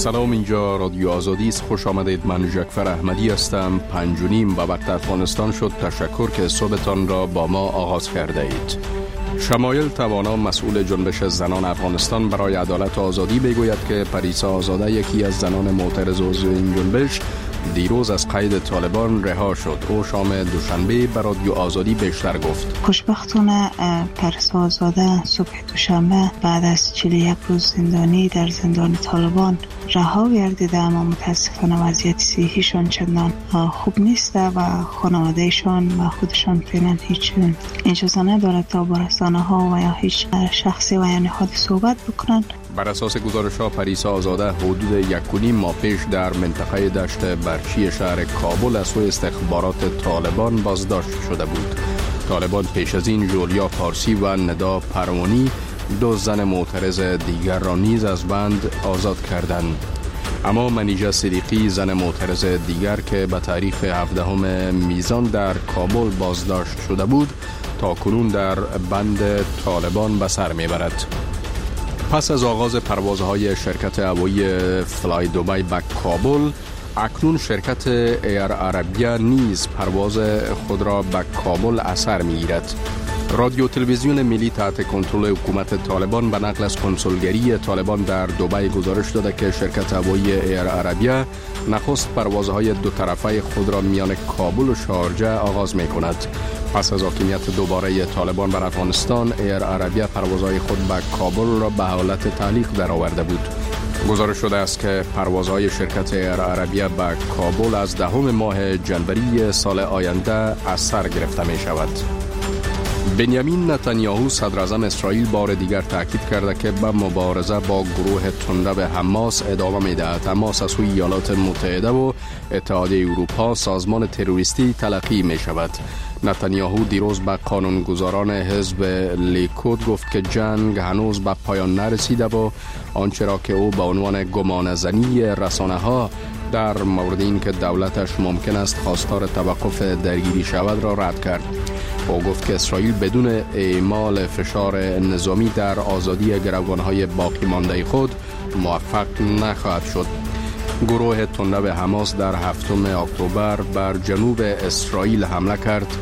سلام، اینجا رادیو آزادی است. خوش آمدید. من جعفر احمدی هستم. 5:30 و وقت افغانستان شد. تشکر که صبحتان را با ما آغاز کرده اید. شمایل توانا، مسئول جنبش زنان افغانستان برای عدالت و آزادی، میگوید که پریسا آزاده، یکی از زنان معترض عضو این جنبش، دیروز از قید طالبان رها شد. او شام دوشنبه بر رادیو آزادی بیشتر گفت. خوشبختانه پریسا آزاده صبح دوشنبه بعد از 41 روز زندانی در زندان طالبان رها گردیده، اما متاسفانه وضعیت صحیشان چندان خوب نیست و خانوادهشان و خودشان فعلا هیچ اجازه ندارد تا با رسانه ها و یا هیچ شخصی و یا نهادی صحبت بکنند. بر اساس گزارش ها، پریسا آزاده حدود 1.5 ماه پیش در منطقه دشت برچی شهر کابل از سوی استخبارات طالبان بازداشت شده بود. طالبان پیش از این جولیا فارسی و ندا پروانی، دو زن معترض دیگر را نیز از بند آزاد کردند. اما منیژه صدیقی، زن معترض دیگر که به تاریخ 17 میزان در کابل بازداشت شده بود، تا کنون در بند طالبان به سر میبرد. پس از آغاز پروازهای شرکت هوایی فلای دوبای به کابل، اکنون شرکت ایر عربیه نیز پرواز خود را به کابل اثر می‌گیرد. رادیو تلویزیون ملی تحت کنترل حکومت طالبان به نقل از کنسولگری طالبان در دبی گزارش داده که شرکت هوایی ایر عربیه نخست پروازهای دو طرفه خود را میان کابل و شارجه آغاز می‌کند. پس از حاکمیت دوباره طالبان بر افغانستان، ایر عربیه پروازهای خود به کابل را به حالت تعلیق درآورده بود. گزارش شده است که پروازهای شرکت ایر عربیه به کابل از 10 ماه جنوری سال آینده از سر گرفته می شود. بنیامین نتانیاهو، صدر اعظم اسرائیل، بار دیگر تاکید کرده که به مبارزه با گروه تنده به حماس ادامه می‌دهد. حماس از سوی ایالات متحده و اتحادیه اروپا سازمان تروریستی تلقی می شود. نتانیاهو دیروز به قانونگذاران حزب لیکود گفت که جنگ هنوز به پایان نرسیده و آنچه را که او به عنوان گمانه‌زنی رسانه‌ها در مورد این که دولتش ممکن است خواستار توقف درگیری شود را رد کرد. او گفت که اسرائیل بدون اعمال فشار نظامی در آزادی گروگان‌های باقی مانده خود موفق نخواهد شد. گروه تنده به حماس در 7 اکتبر بر جنوب اسرائیل حمله کرد،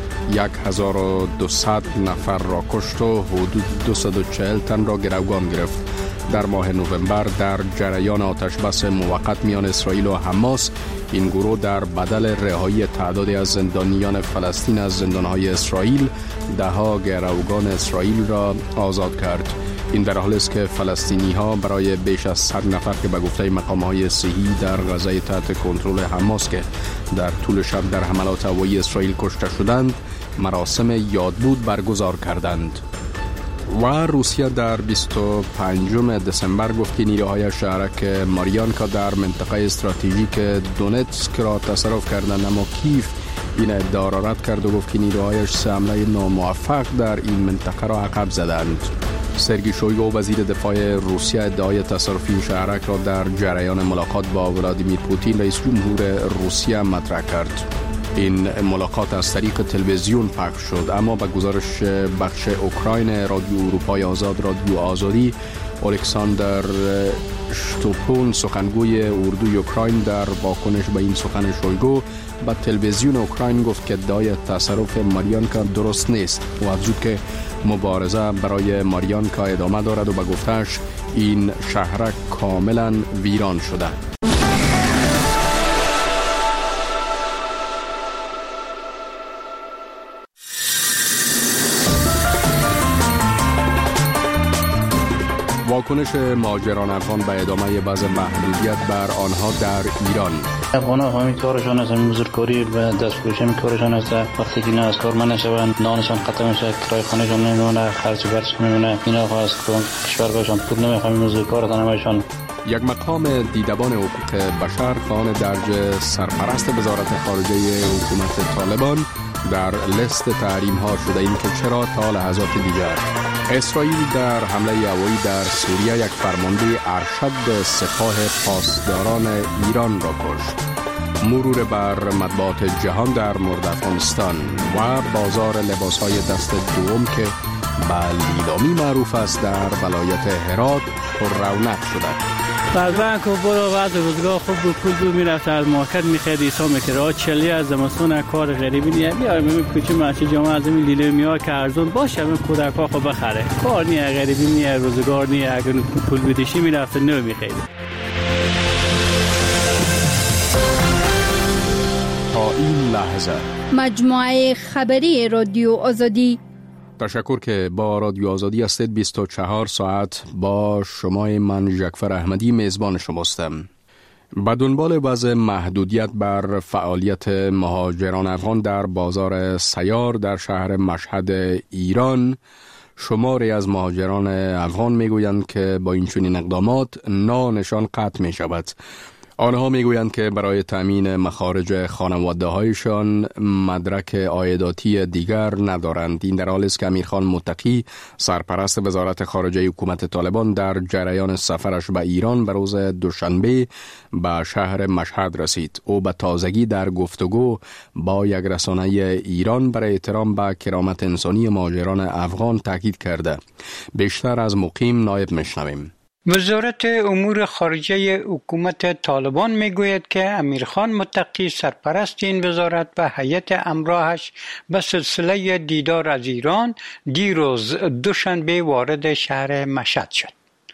1200 نفر را کشت و حدود 240 تن را گروگان گرفت. در ماه نوامبر در جریان آتشبس موقت میان اسرائیل و حماس، این گروه در بدل رهایی تعدادی از زندانیان فلسطین از زندانهای اسرائیل، دهها گروگان اسرائیل را آزاد کرد. این در حالی است که فلسطینی ها برای بیش از 100 نفر که به گفته مقام‌های صحی در غزه تحت کنترل حماس که در طول شب در حملات هوایی اسرائیل کشته شدند، مراسم یادبود برگزار کردند. و روسیه در 25 دسامبر گفت که نیروهای شهرک ماریانکا در منطقه استراتژیک دونتسک را تصرف کردند، اما کیف این ادعا را رد کرد و گفت که نیروهایش 3 حمله ناموفق در این منطقه را عقب زدند. سرگئی شویگو، وزیر دفاع روسیه، ادعای تصرف این شهرک را در جریان ملاقات با ولادیمیر پوتین، رئیس جمهور روسیه، مطرح کرد. این ملاقات از طریق تلویزیون پخش شد، اما به گزارش بخش اوکراین رادیو اروپای آزاد، رادیو آزادی، الکساندر شتوپون، سخنگوی اردوی اوکراین، در واکنش به این سخن شویگو به تلویزیون اوکراین گفت که ادعای تصرف ماریانکا درست نیست و افزود که مبارزه برای ماریانکا ادامه دارد و به گفتش این شهرک کاملا ویران شده. واکنش مهاجران افغان به ادامه وضع محدودیت بر آنها در ایران. افغان‌ها همین کارشان است، همین مزدورکاری و دستفروشی کارشان است. وقتی که از کار نشوند، نانشان قطع میشه، کرایه خانه‌شان نمیمونه، خرج برش نمیمونه. اینا خواست کشور باشن، پول نمیخوام، مزدورکار همشان. یک مقام دیدبان حقوق بشر خواهان درج سرپرست وزارت خارجه حکومت طالبان در لیست تحریم ها شده، این که چرا تا لحظات دیگر اسرائیل در حمله هوایی در سوریه یک فرمانده ارشد سپاه پاسداران ایران را کشت. مرور بر مطبوعات جهان در مورد افغانستان و بازار لباسهای دست دوم که به لیلامی معروف است در ولایت هرات پر رونق شده. بنک و برو بعد روزگاه خوب بود، پول بود میرفت از مارکت میخرید ایسا میکرد. آج چلی از زمستون کار غریبی نیه بیارم این کوچه مچه جامعه از این لیله میاد که ارزون باشه این کودک ها خب بخره. کار نیه غریبی نیه روزگار نیه. اگر پول بیدشی میرفت نو میخرید. تا این لحظه مجموعه خبری رادیو آزادی. تشکر که با رادیو آزادی هستید. 24 ساعت با شما. من جعفر احمدی میزبان شماستم. به دنبال وضع محدودیت بر فعالیت مهاجران افغان در بازار سیار در شهر مشهد ایران، شماری از مهاجران افغان میگویند که با این چنین اقدامات نانشان قطع می شود. آنها میگویند که برای تامین مخارج خانواده هایشان مدرک عایداتی دیگر ندارند. این در حالی است که امیرخان متقی سرپرست وزارت خارجه حکومت طالبان در جریان سفرش به ایران به روز دوشنبه به شهر مشهد رسید. او به تازگی در گفتگو با یک رسانه ایران برای احترام به کرامت انسانی مهاجران افغان تاکید کرده. بیشتر از مقیم نایب میشنویم. وزارت امور خارجه حکومت طالبان میگوید که امیرخان متقی سرپرست این وزارت و هیئت همراهش به سلسله دیدار از ایران دیروز دوشنبه وارد شهر مشهد شد.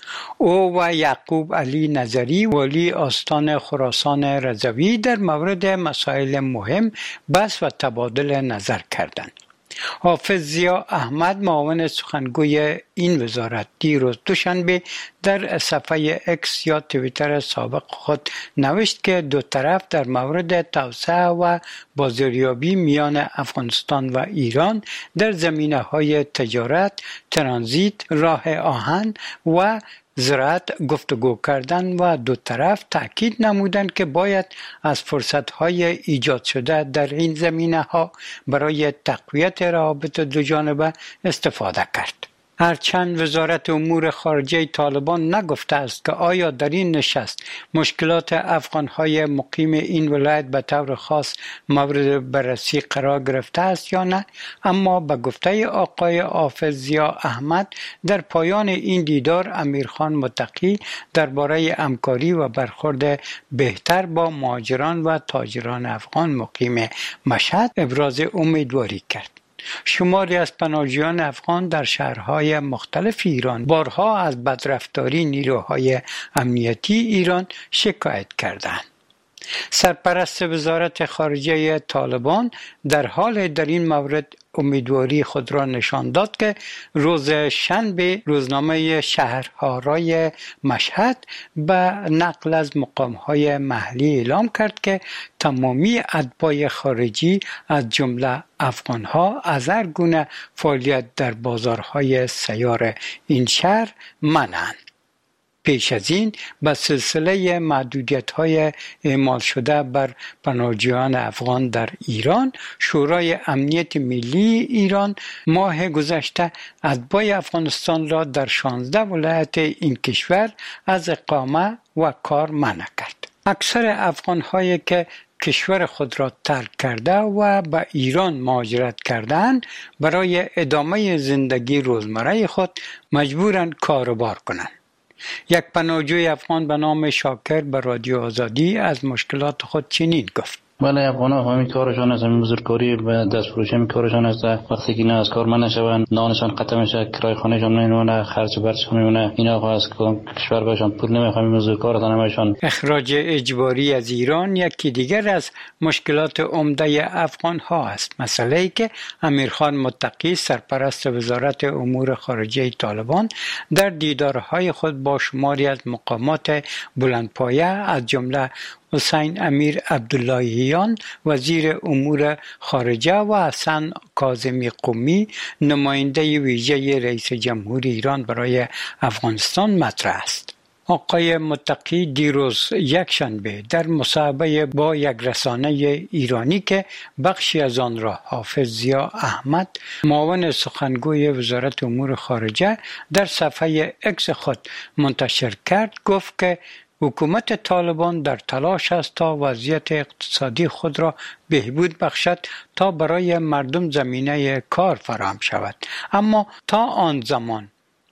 او و یعقوب علی نظری ولی آستان خراسان رضوی در مورد مسائل مهم بحث و تبادل نظر کردند. حافظ ضیا احمد معاون سخنگوی این وزارت دیروز دوشنبه در صفحه اکس یا توییتر سابق خود نوشت که دو طرف در مورد توسعه و بازاریابی میان افغانستان و ایران در زمینه‌های تجارت، ترانزیت، راه آهن و زراعت گفتگو کردند و دو طرف تاکید نمودند که باید از فرصت‌های ایجاد شده در این زمینه‌ها برای تقویت روابط دو جانبه استفاده کرد. هرچند وزارت امور خارجه طالبان نگفته است که آیا در این نشست مشکلات افغان‌های مقیم این ولایت به طور خاص مورد بررسی قرار گرفته است یا نه، اما به گفته آقای حافظ ضیا احمد در پایان این دیدار امیرخان متقی درباره همکاری و برخورد بهتر با مهاجران و تاجران افغان مقیم مشهد ابراز امیدواری کرد. شماری از پناهجویان افغان در شهرهای مختلف ایران بارها از بدرفتاری نیروهای امنیتی ایران شکایت کردند. سرپرست وزارت خارجه طالبان در حال در این مورد امیدواری خود را نشان داد که روز شنبه روزنامه شهرهای مشهد به نقل از مقامهای محلی اعلام کرد که تمامی اتباع خارجی از جمله افغانها از هر گونه فعالیت در بازارهای سیار این شهر منعند. پیش از این به سلسله محدودیت‌های اعمال شده بر پناهجویان افغان در ایران، شورای امنیت ملی ایران ماه گذشته اتباع افغانستان را در 16 ولایت این کشور از اقامه و کار منع کرد. اکثر افغان‌هایی که کشور خود را ترک کرده و به ایران مهاجرت کردند برای ادامه زندگی روزمره خود مجبورند کار و بار کنند. یک پناهجوی افغان به نام شاکر به رادیو آزادی از مشکلات خود چنین گفت: بله، افغان‌ها همین کارشان است، همین بزرگکاری و دستفروشی همین کارشان است. وقتی که اینا از کار من نشوند، نانشان قطع میشه، کرایه خانهشان نمیمونه، خرج و برچشان میمونه. اینا از کشور باشن پول نمیخوام، این بزرگکارتان همشان. اخراج اجباری از ایران یکی دیگر از مشکلات عمده افغان‌ها است. مسئله‌ای که امیرخان متقی سرپرست وزارت امور خارجه طالبان در دیدارهای خود با شماری از مقامات بلندپایه از جمله حسین امیر عبداللهیان وزیر امور خارجه و حسن کاظمی قمی نماینده ویژه رئیس جمهور ایران برای افغانستان مطرح است. آقای متقی دیروز یکشنبه در مصاحبه با یک رسانه ایرانی که بخشی از آن را حافظ ضیا احمد معاون سخنگوی وزارت امور خارجه در صفحه اکس خود منتشر کرد گفت که حکومت طالبان در تلاش است تا وضعیت اقتصادی خود را بهبود بخشد تا برای مردم زمینه کار فراهم شود، اما تا آن زمان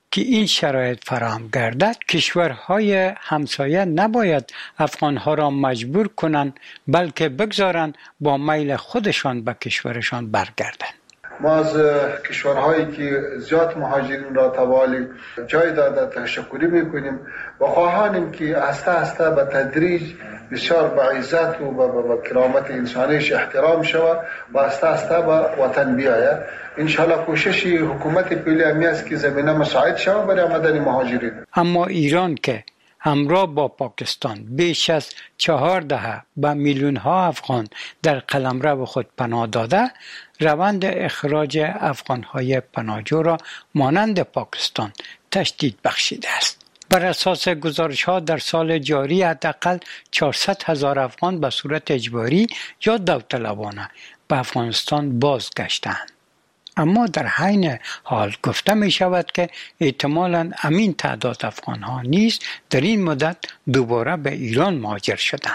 که این شرایط فراهم گردد کشورهای همسایه نباید افغانها را مجبور کنند بلکه بگذارند با میل خودشان به کشورشان برگردند. ما از کشورهایی که زیاد مهاجرین را توالی جای داده تشکری میکنیم و خواهانیم که آهسته به تدریج بسیار با عزت و با کرامت انسانیش احترام شود و آهسته به وطن بیاید. انشاءالله کوشش حکومت پیلی همی است که زمینه مساعد شود برای آمدن مهاجرین. اما ایران که همراه با پاکستان بیش از 4 دهه به میلیون ها افغان در قلمرو خود پناه داده، روند اخراج افغان های پناهجو را مانند پاکستان تشدید بخشیده است. بر اساس گزارش ها در سال جاری حداقل 400,000 افغان به صورت اجباری یا داوطلبانه به افغانستان بازگشتند. اما در عین حال گفته می شود که احتمالاً امین تعداد افغان ها نیز در این مدت دوباره به ایران مهاجر شدند.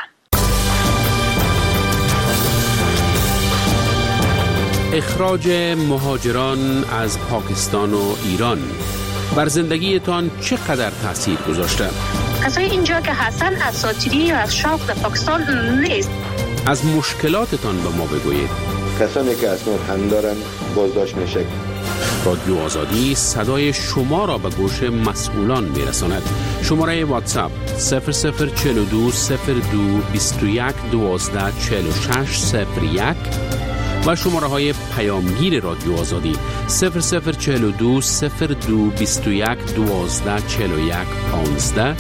اخراج مهاجران از پاکستان و ایران بر زندگیتان چقدر تاثیر گذاشته؟ کسای اینجا که هستن اساطیری یا از شوق در پاکستان نیست. از مشکلاتتان به ما بگویید. کسانی که اسناد هم دارن بازداشت میشه. رادیو آزادی صدای شما را به گوش مسئولان میرساند. شماره واتساپ 0042 02 21 12 46 01 و شماره های پیامگیر رادیو آزادی 0042 02 21 12 41 15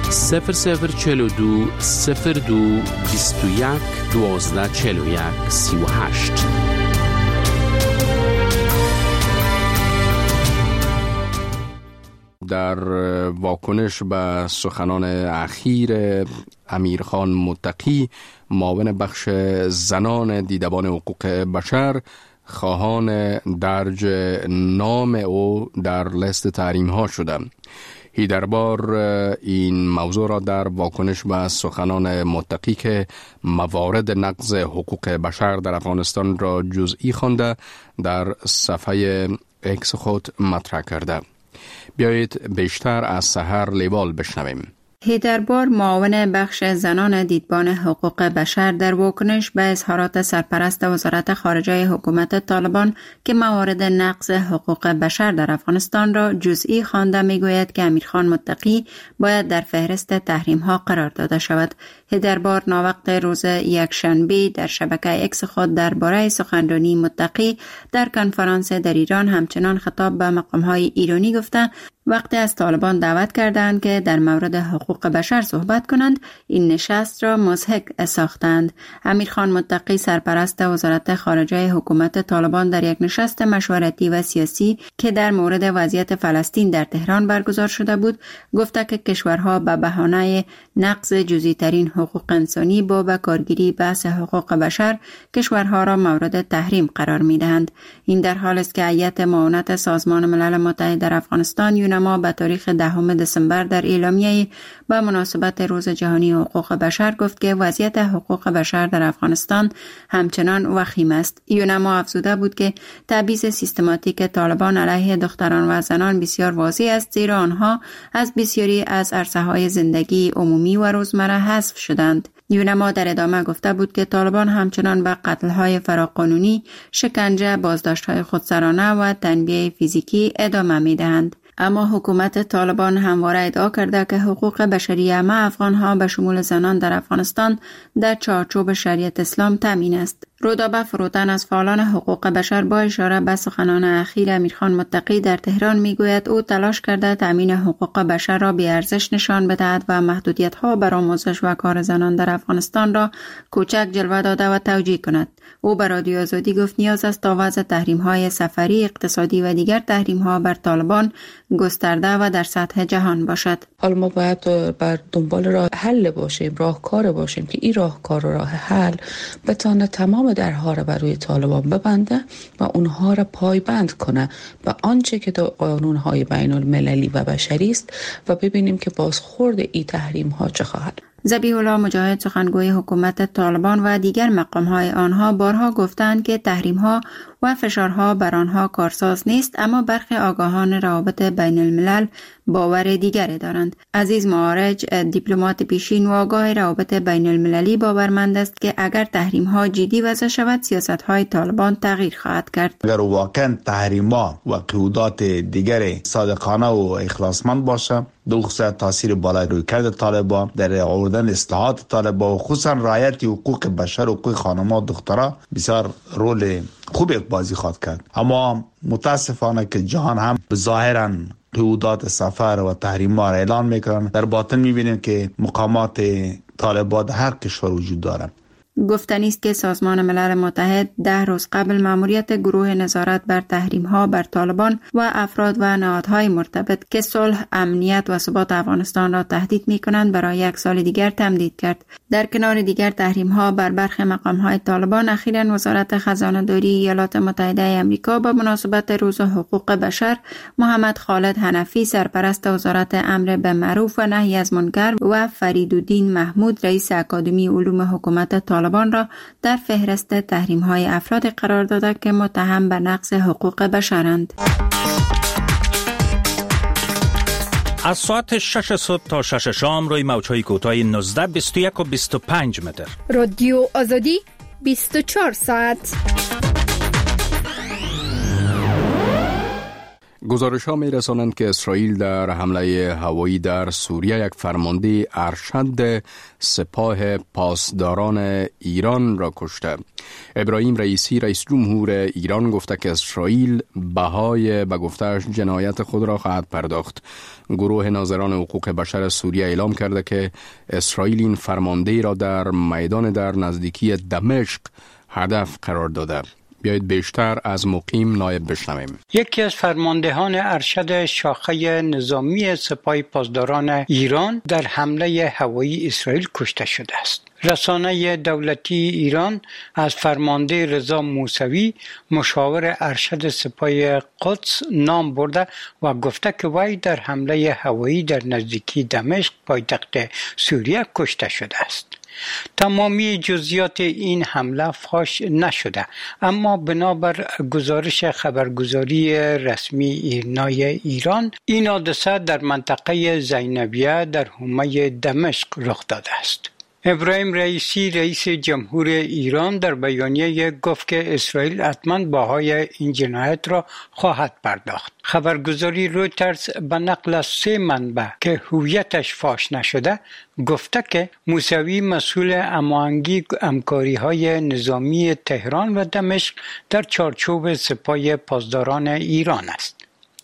0042 02 21 12 41 38. در واکنش به سخنان اخیر امیرخان متقی، معاون بخش زنان دیدبان حقوق بشر، خواهان درج نام او در لیست تحریم ها شده. هیدربار این موضوع را در واکنش به سخنان متقی که موارد نقض حقوق بشر در افغانستان را جزئی خوانده در صفحه اکس خود مطرح کرده. بیایید بیشتر از سحر لیوال بشنویم. هیدربار معاون بخش زنان دیدبان حقوق بشر در واکنش به اظهارات سرپرست وزارت خارجه حکومت طالبان که موارد نقض حقوق بشر در افغانستان را جزئی خوانده میگوید که امیرخان متقی باید در فهرست تحریم ها قرار داده شود. هیدربار ناوقت روز یکشنبه در شبکه اکس خود درباره سخنرانی متقی در کنفرانس در ایران همچنان خطاب به مقام های ایرانی گفته وقتی از طالبان دعوت کردند که در مورد حقوق بشر صحبت کنند، این نشست را مضحک ساختند. امیرخان متقی سرپرست وزارت خارجه حکومت طالبان در یک نشست مشورتی و سیاسی که در مورد وضعیت فلسطین در تهران برگزار شده بود، گفته که کشورها به بهانه نقض جزئی ترین حقوق انسانی با به کارگیری بحث حقوق بشر کشورها را مورد تحریم قرار می‌دهند. این در حالی است که هیئت معاونت سازمان ملل متحد در افغانستان ما به تاریخ 10 دسامبر در اعلامیه به مناسبت روز جهانی حقوق بشر گفت که وضعیت حقوق بشر در افغانستان همچنان وخیم است. یونما افزوده بود که تبعیض سیستماتیک طالبان علیه دختران و زنان بسیار واضح است، زیرا آنها از بسیاری از عرصه‌های زندگی عمومی و روزمره حذف شدند. یونما در ادامه گفته بود که طالبان همچنان به قتل‌های فراقانونی، شکنجه، بازداشت‌های خودسرانه و تنبیه فیزیکی ادامه می‌دهند. اما حکومت طالبان همواره ادعا کرده که حقوق بشری همه افغان‌ها به شمول زنان در افغانستان در چارچوب شریعت اسلام تامین است. رودابه فروتن از فعالان حقوق بشر با اشاره به سخنان اخیر امیرخان متقی در تهران میگوید او تلاش کرده تامین حقوق بشر را بی‌ارزش نشان بدهد و محدودیت‌ها بر آموزش و کار زنان در افغانستان را کوچک جلوه داده و توجیه کند. او به رادیو آزادی گفت نیاز است تا وضع تحریم‌های سفری، اقتصادی و دیگر تحریم‌ها بر طالبان گسترده و در سطح جهان باشد. حالا ما باید بر دنبال راه حل باشیم، راهکار باشیم که این راهکار و راه حل بتونه تمام درها را بر روی طالبان ببنده و اونها را پایبند کنه به آنچه که قانون‌های بین المللی و بشری است و ببینیم که بازخورد این تحریم‌ها چه خواهد. ذبیح الله مجاهد سخنگوی حکومت طالبان و دیگر مقام‌های آنها بارها گفتند که تحریم‌ها و فشارها بر آنها کارساز نیست، اما برخی آگاهان روابط بین الملل باور دیگری دارند. عزیز معارج، دیپلمات پیشین و آگاه روابط بین المللی باورمند است که اگر تحریم ها جدی وضع شود، سیاست های طالبان تغییر خواهد کرد. اگر واقعا تحریم ها و قیودات دیگر صادقانه و اخلاصمند باشه، دو خصوصیت تاثیر بالای روی کرد طالبان در آوردن اصلاحات طالبان و خصوصا رعایت حقوق بشر و حقوق خانم‌ها و دخترها بسیار رول خوبی بازی خواهد کرد. اما متاسفانه که جهان هم ظاهراً قیودات سفر و تحریم‌ها را اعلان میکنن، در باطن میبینیم که مقامات طالبان در هر کشور وجود دارند. گفتنی است که سازمان ملل متحد 10 روز قبل مأموریت گروه نظارت بر تحریم‌ها بر طالبان و افراد و نهادهای مرتبط که صلح، امنیت و ثبات افغانستان را تهدید می‌کنند برای 1 سال دیگر تمدید کرد. در کنار دیگر تحریم‌ها بر برخی مقام‌های طالبان، اخیراً وزارت خزانه‌داری ایالات متحده آمریکا به مناسبت روز حقوق بشر محمد خالد حنفی سرپرست وزارت امر بالمعروف و نهی از منکر و فریدالدین محمود رئیس اکادمی علوم حکومت طالبان را در فهرست تحریم‌های افراد قرار داده که متهم به نقض حقوق بشرند. از ساعت 6 صبح تا 6 شام روی موج‌های کوتاه 19، 21 و 25 متر. رادیو آزادی 24 ساعت. گزارش ها می رسانند که اسرائیل در حمله هوایی در سوریه یک فرمانده ارشد سپاه پاسداران ایران را کشته. ابراهیم رئیسی رئیس جمهور ایران گفته که اسرائیل بهای به گفته‌اش جنایت خود را خواهد پرداخت. گروه ناظران حقوق بشر سوریه اعلام کرده که اسرائیل این فرمانده را در میدان در نزدیکی دمشق هدف قرار داده. بیایید بیشتر از مقیم نایب بشنویم. یکی از فرماندهان ارشد شاخه نظامی سپاه پاسداران ایران در حمله هوایی اسرائیل کشته شده است. رسانه دولتی ایران از فرمانده رضا موسوی مشاور ارشد سپاه قدس نام برده و گفته که وی در حمله هوایی در نزدیکی دمشق پایتخت سوریه کشته شده است. تمامی جزئیات این حمله فاش نشده، اما بنابر گزارش خبرگزاری رسمی ایرنای ایران، این حادثه در منطقه زینبیه در حومه دمشق رخ داده است. ابراهیم رئیسی رئیس جمهور ایران در بیانیه گفت که اسرائیل حتما بهای این جنایت را خواهد پرداخت. خبرگزاری رویترز به نقل از 3 منبع که هویتش فاش نشده گفته که موسوی مسئول هماهنگی همکاری‌های نظامی تهران و دمشق در چارچوب سپاه پاسداران ایران است.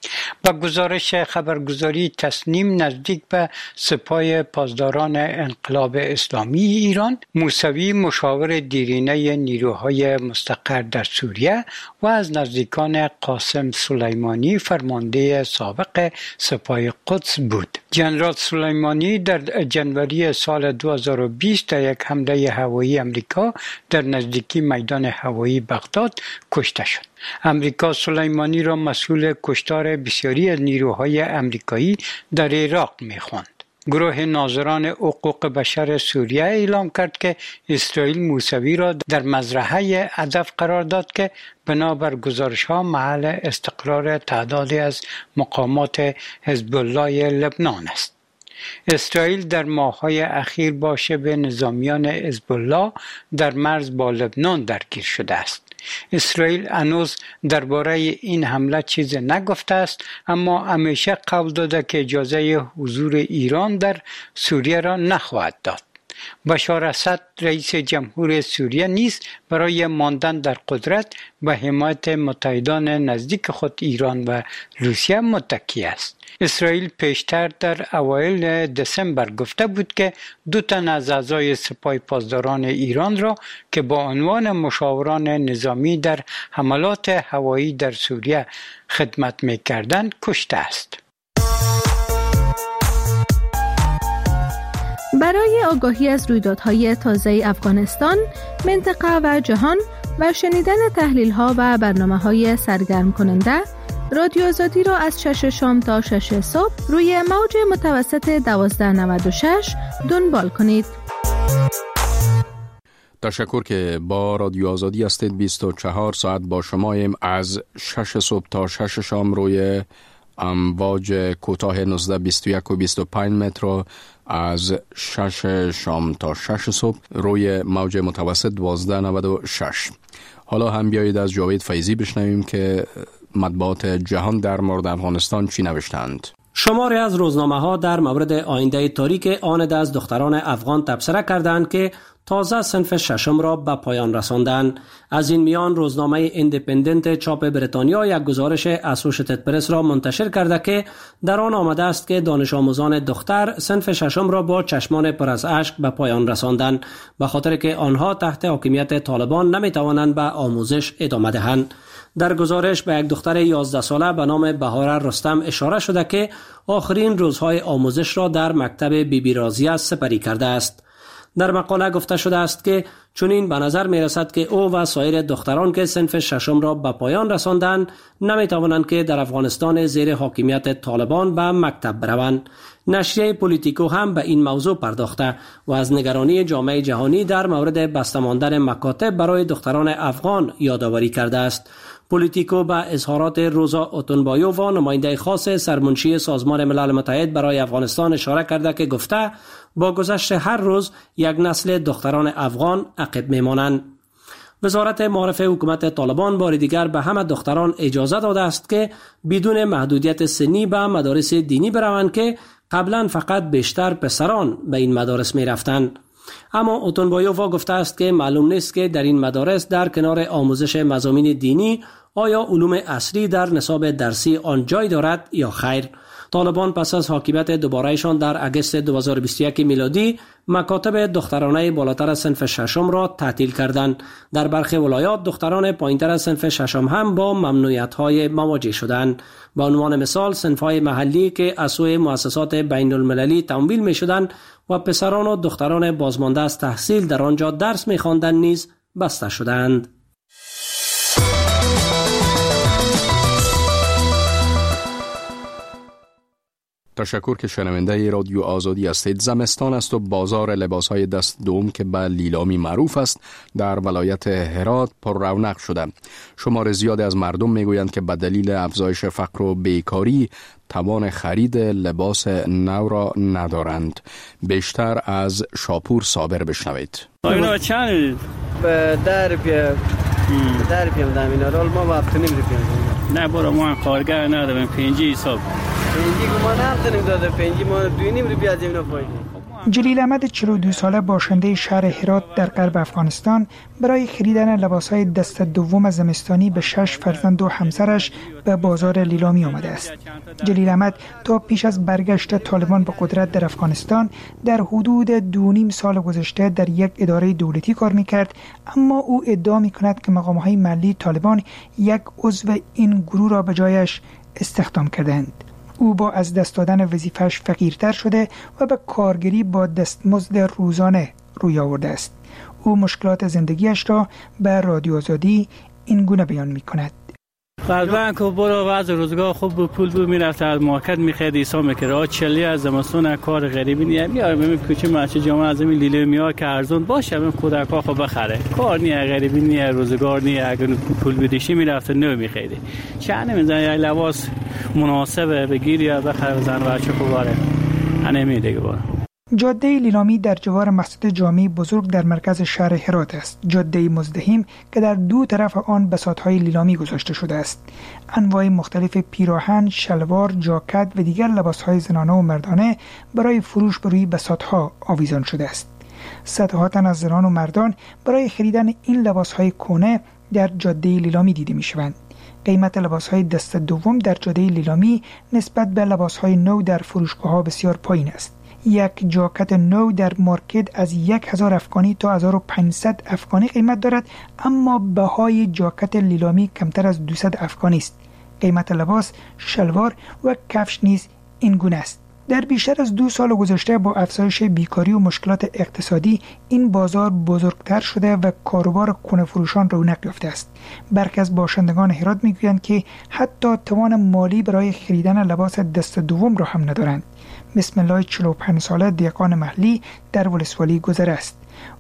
با گزارش خبرگزاری تسنیم نزدیک به سپاه پاسداران انقلاب اسلامی ایران، موسوی مشاور دیرینه نیروهای مستقر در سوریه و از نزدیکان قاسم سلیمانی فرمانده سابق سپاه قدس بود. جنرال سلیمانی در جنوری سال 2020 در یک حمله هوایی امریکا در نزدیکی میدان هوایی بغداد کشته شد. امریکا سلیمانی را مسئول کشتار بسیاری از نیروهای امریکایی در عراق می‌خواند. گروه ناظران حقوق بشر سوریه اعلام کرد که اسرائیل موسوی را در مزرعه هدف قرار داد که بنابر گزارش‌ها محل استقرار تعدادی از مقامات حزب الله لبنان است. اسرائیل در ماه‌های اخیر با شبه نظامیان حزب الله در مرز با لبنان درگیر شده است. اسرائیل هنوز درباره این حمله چیز نگفته است، اما همیشه قول داده که اجازه حضور ایران در سوریه را نخواهد داد. بشار اسد رئیس جمهور سوریه نیز برای ماندن در قدرت به حمایت متحدان نزدیک خود ایران و روسیه متکی است. اسرائیل پیشتر در اوایل دسامبر گفته بود که 2 تن از اعضای سپاه پاسداران ایران را که با عنوان مشاوران نظامی در حملات هوایی در سوریه خدمت می‌کردند کشته است. برای آگاهی از رویدادهای تازه افغانستان، منطقه و جهان و شنیدن تحلیل‌ها و برنامه‌های سرگرم کننده، رادیو آزادی را از 6 شام تا 6 صبح روی موج متوسط 1296 دنبال کنید. تشکر که با رادیو آزادی هستید. 24 ساعت با شماییم از 6 صبح تا 6 شام روی امواج کوتاه 19 21 و 25 متر، از 6 شام تا 6 صبح روی موج متوسط 1296. حالا هم بیایید از جاوید فیضی بشنویم که مطبوعات جهان در مورد افغانستان چی نوشتند. شماری از روزنامه‌ها در مورد آینده تاریک آن از دختران افغان تبصره کردند که تازه صنف ششم را به پایان رساندند. از این میان روزنامه ایندیپندنت چاپ بریتانیا یک گزارش اسوشییتد پرس را منتشر کرده که در آن آمده است که دانش آموزان دختر صنف ششم را با چشمان پر از اشک به پایان رساندند به خاطر که آنها تحت حاکمیت طالبان نمیتوانند به آموزش ادامه دهند. در گزارش به یک دختر 11 ساله به نام بهار رستم اشاره شده که آخرین روزهای آموزش را در مکتب بیبی رازیه سپری کرده است. در مقاله گفته شده است که چنین به نظر می رسد که او و سایر دختران که صنف ششم را به پایان رساندند نمی توانند که در افغانستان زیر حاکمیت طالبان به مکتب بروند. نشریه پولیتیکو هم به این موضوع پرداخته و از نگرانی جامعه جهانی در مورد بسته ماندن مکاتب برای دختران افغان یادآوری کرده است. پولیتیکو به اظهارات روزا اوتونبایووا نماینده خاص سرمنشی سازمان ملل متحد برای افغانستان اشاره کرده که گفته با گذشت هر روز یک نسل دختران افغان عقب میمانند. وزارت معارف حکومت طالبان بار دیگر به همه دختران اجازه داده است که بدون محدودیت سنی به مدارس دینی بروند که قبلا فقط بیشتر پسران به این مدارس می رفتند. اما اوتونبایووا گفته است که معلوم نیست که در این مدارس در کنار آموزش مضامین دینی آیا علوم عصری در نصاب درسی آن جای دارد یا خیر. طالبان پس از حاکمیت دوبارهشان در اگست 2021 میلادی مکاتب دخترانه بالاتر از صنف ششم را تعطیل کردند. در برخی ولایات دختران پایینتر از صنف ششم هم با ممنوعیت‌های مواجه شدند. به عنوان مثال صنف‌های محلی که از سوی مؤسسات بین المللی تمویل می‌شدند و پسران و دختران بازمانده از تحصیل در آنجا درس می‌خواندند نیز بسته شدند. تشکر که شنونده رادیو آزادی هستید. زمستان است و بازار لباسهای دست دوم که به لیلامی معروف است در ولایت هرات پر رونق شده. شمار زیادی از مردم میگویند که به دلیل افزایش فقر و بیکاری توان خرید لباس نو را ندارند. بیشتر از شاپور صابر بشنوید. اینا چند؟ به 10 روپیه دادم اینا رول ما با 7.5 روپیه. نه برو ما کارگر نداریم 5 حساب. 5 ما نمیتونیم داده 5 ما 2.5 روپیه از اینا فایده. جلیل احمد 42 ساله باشنده شهر هرات در غرب افغانستان برای خریدن لباسهای دست دوم زمستانی به 6 فرزند و همسرش به بازار لیلامی آمده است. جلیل احمد تا پیش از برگشت طالبان به قدرت در افغانستان در حدود 2.5 سال گذشته در یک اداره دولتی کار میکرد، اما او ادعا میکند که مقامهای محلی طالبان یک عضو این گروه را به جایش استخدام کردند. او با از دست دادن وظیفه‌اش فقیرتر شده و به کارگری با دستمزد روزانه روی آورده است. او مشکلات زندگیش را به رادیو آزادی این گونه بیان می‌کند. قلبان که برو بعض روزگاه خوب بود، پول بود میرفت از مارکت میخرید ایسا میکرد. چلی از زمستون کار غریبی نیه میاره ببین کوچه ماچه جامعه از این لیله میاد که ارزون باشه ببین کودکا خو بخره. کار نیه غریبی نیه روزگار نیه. اگر پول بدیشی میرفت نو میخرید. چه نمیزنه یک لباس مناسبه بگیری یا بخره بزن بچه خوباره. همین دیگه برو. جاده لیلامی در جوار مسجد جامع بزرگ در مرکز شهر هرات است. جاده مزدحم که در دو طرف آن بساط‌های لیلامی گذاشته شده است. انواع مختلف پیراهن، شلوار، جاکت و دیگر لباس‌های زنانه و مردانه برای فروش بر روی بساط‌ها آویزان شده است. صدها تن از زنان و مردان برای خریدن این لباس‌های کهنه در جاده لیلامی دیده می‌شوند. قیمت لباس‌های دست دوم در جاده لیلامی نسبت به لباس‌های نو در فروشگاه‌ها بسیار پایین است. یک جاکت نو در مارکت از 1000 افغانی تا 1500 افغانی قیمت دارد، اما بهای جاکت لیلامی کمتر از 200 افغانی است. قیمت لباس، شلوار و کفش نیز این گونه است. در بیشتر از 2 سال گذشته با افزایش بیکاری و مشکلات اقتصادی این بازار بزرگتر شده و کاروبار کهنه فروشان رونق یافته است. برخی از باشندگان هرات میگویند که حتی توان مالی برای خریدن لباس دست دوم را هم ندارند. بسم الله 45 ساله دیقان محلی در ولسوالی گذر است.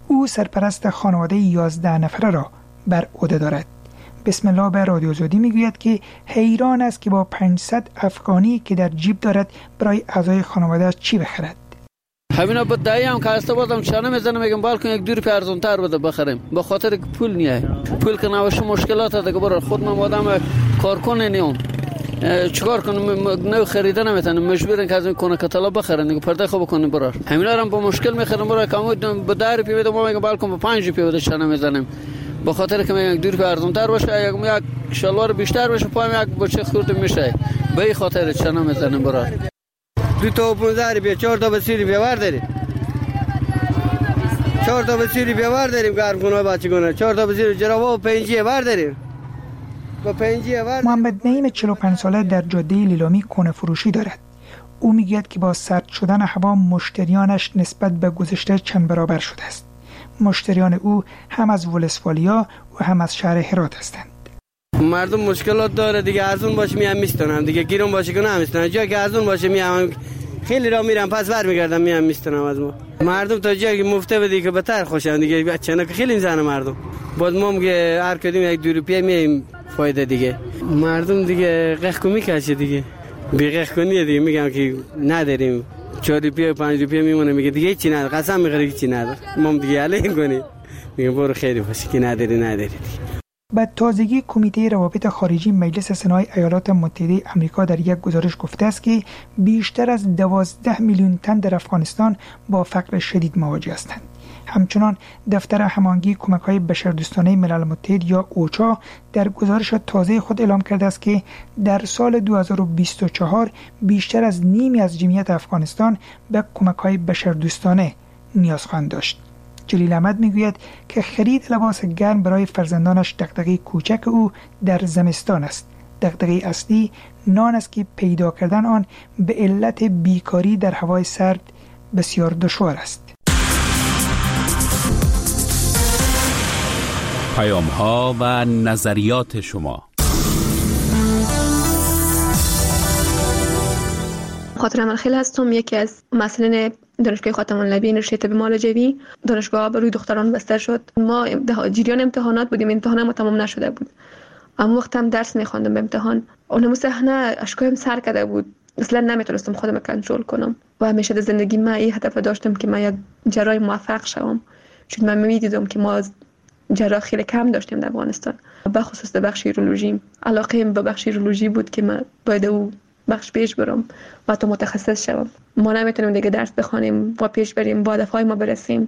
او سرپرست خانواده 11 نفره را بر عهده دارد. بسم الله به رادیو آزادی میگوید که حیران است که با 500 افغانی که در جیب دارد برای اعضای خانواده‌اش چی بخرد. همینا با دایی هم کاسته بودم چانه میزنم میگم بالکن یک دور ارزان تر بده بخریم به خاطر که پول نیه. پول که نباشه مشکلات دیگه برای خود من آدم کارکن نیام. چیکار کنم نو خریدن نمیتونم مجبورن که از این کنه کتالا بخرن دیگه پرده خوب کنه برار. همینا هم با مشکل میخرم برای کامو به 10 روپیه بده ما میگم بالکن به 5 روپیه بده چانه میزنیم. به خاطر که یک دور ارزان تر باشه یک شلوار بیشتر باشه پایم یک بچه خورد میشه. به این خاطر چانه میزنیم برار. 2 تا 15 روپیه 4 تا 30 روپیه ور داریم. 4 تا 30 روپیه ور داریم کارکنای بچگونه 4 تا 30 جراوا و 5 ور داریم. با 5 ور محمد نعیم 45 ساله در جاده لیلامی کنه فروشی دارد. او میگوید که با سرد شدن هوا مشتریانش نسبت به گذشته چند برابر شده است. مشتریان او هم از ولسوالیا و هم از شهر هرات هستند. مردم مشکلات داره دیگه ارزون باشه میام میستونم دیگه گیرون باشه که نمیستونم جایی که ارزون باشه میام خیلی را میرم پس ور میگردم میام میستونم از ما مردم تا جایی که مفته بدی که بهتر خوشن دیگه بچه‌ها که خیلی میزنه مردم بعد ما میگه هر کدوم 1 2 روپیه میایم فایده دیگه مردم دیگه قهقو میکشه دیگه بی قهقونیه دیگه میگم که نداریم 4 روپیه 5 روپیه میمونه میگه دیگه چی نداره قسم میخوره که چی نداره ما دیگه علیه کنی میگه برو خیلی باشه که نداری به تازگی کمیته روابط خارجی مجلس سنای ایالات متحده آمریکا در یک گزارش گفته است که بیشتر از 12 میلیون تن در افغانستان با فقر شدید مواجه هستند. همچنان دفتر هماهنگی کمک‌های بشردوستانه ملل متحد یا اوچا در گزارش تازه خود اعلام کرده است که در سال 2024 بیشتر از نیمی از جمعیت افغانستان به کمک‌های بشردوستانه نیاز خواهند داشت. جلیل احمد میگوید که خرید لباس گرم برای فرزندانش دغدغه کوچک او در زمستان است. دغدغه اصلی نان است که پیدا کردن آن به علت بیکاری در هوای سرد بسیار دشوار است. پیام ها و نظریات شما. خاطر عملخیل هستم، یکی از مسئولین دانشگاه خاتم النبیین رشته طب معالجوی. دانشگاه بر روی دختران بسته شد. ما جریان امتحانات بودیم، امتحان ما تمام نشده بود. اما وقت هم درس می‌خواندم به امتحان، اونم صحنه اشکایم سر کرده بود. اصلا نمیتونستم خودم کنترل کنم و همیشه در زندگی من این هدف داشتم که من یک جراح موفق شوم، چون من می‌دیدم که ما جراح خیلی کم داشتیم در افغانستان، به خصوص در بخش یورولوژی. علاقه‌ام به بخش یورولوژی بود که من باید او بخش پیش برم و تو متخصص شوم. ما نمیتونیم دیگه درس بخوانیم و پیش بریم، با هدفهای ما برسیم.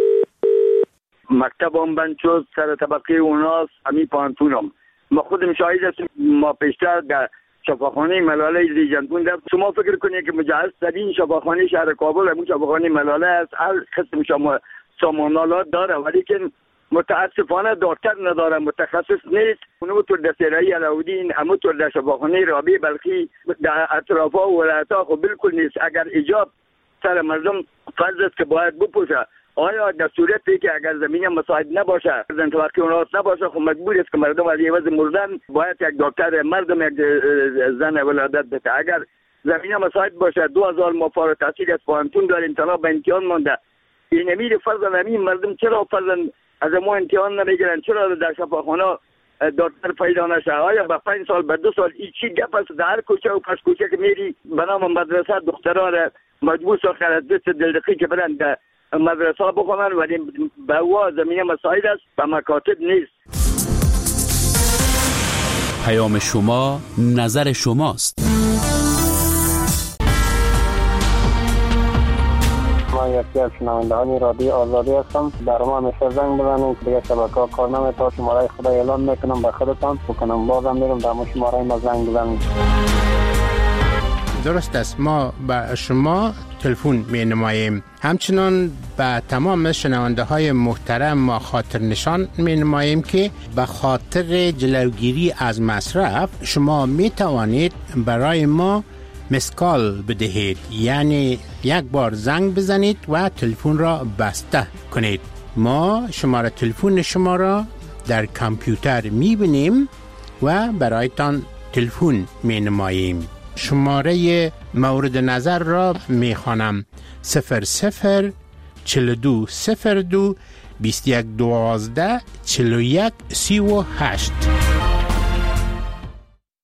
مکتبم بند شد، سر طبقه اوناس امی پانتونم. ما خودم شاهد هستیم، ما پیشتر در شفاخانه ملاله لیجن بودم. شما فکر کنید که مجهز ترین شفاخانه شهر کابل همون شفاخانه ملاله است. هر قسم سامانالات داره، ولی که متاسفانه دکتر نداره، متخصص نیست. اونطور در سرایی علاودین، همونطور در شفاخانه رابی بلخی، در اطرافا و ولایت‌ها خب بالکل نیست. اگر ایجاب سر مردم فرض است که باید بپوشه، آیا در صورتی که اگر زمین مساعد نباشه، زن توقع اونات نباشه، خب مجبور است که مردم از عوض مردن باید یک دکتر مردم یک زن ولادت بده. اگر زمین مساعد باشه، 2000 ما فارغ التحصیل از پانتون داریم، تنها به امتحان مونده. این امید فرض همین مردم چرا فرض از ما امتحان نمیگیرن؟ چرا در شفاخانه دکتر پیدا نشه؟ آیا به 5 سال به 2 سال این چی گپ است؟ در هر کوچه و پس کوچه که میری به نام مدرسه دخترها را مجبور ساختن از دست دلدقی که برن در مدرسه بخونن، ولی به وا زمینه مساعد است، به مکاتب نیست. پیام شما، نظر شماست. من یکی از شنوندگان رادیو آزادی هستم. در ما همیشه زنگ بزنید که دیگه شبکه‌ها کار نمی‌کنه. شماره خدا اعلام میکنم به خودتان بکنم، بازم میرم در شماره ما زنگ بزنید. درست است، ما به شما تلفن می نماییم. همچنان به تمام شنونده های محترم ما خاطر نشان می نماییم که به خاطر جلوگیری از مصرف شما می توانید برای ما مسکال بدهید، یعنی یک بار زنگ بزنید و تلفن را بسته کنید. ما شماره تلفن شما را در کامپیوتر می بینیم و برایتان تلفن می نماییم. شماره مورد نظر را می خوانم: 00 4202 2112 41 38.